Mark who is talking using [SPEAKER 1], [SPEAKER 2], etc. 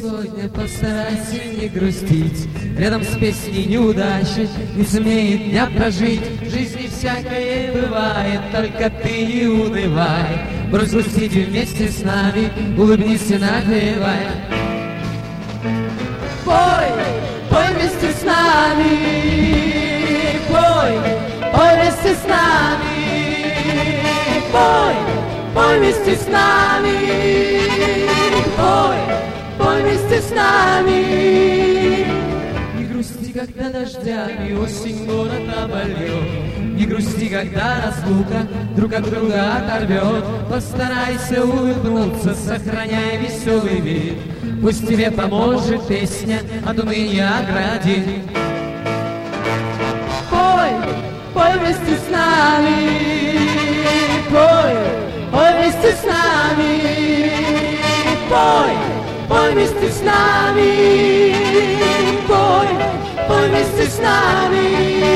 [SPEAKER 1] сегодня постарайся не грустить. Рядом с песней неудачи не сумеет дня прожить. В жизни всякое бывает, только ты не унывай. Брось грустить вместе с нами, улыбнись и напевай. Пой, пой вместе с нами, пой, пой вместе с нами, пой, пой вместе с нами, пой, пой вместе с нами. Не грусти, когда дождями осень город обольет, не грусти, когда разлука друг от друга оторвет. Постарайся улыбнуться, сохраняй веселый вид. Пусть тебе поможет песня, от уныния оградит. Пой, пой вместе с нами, пой, пой вместе с нами, пой, пой вместе с нами, пой, пой вместе с нами.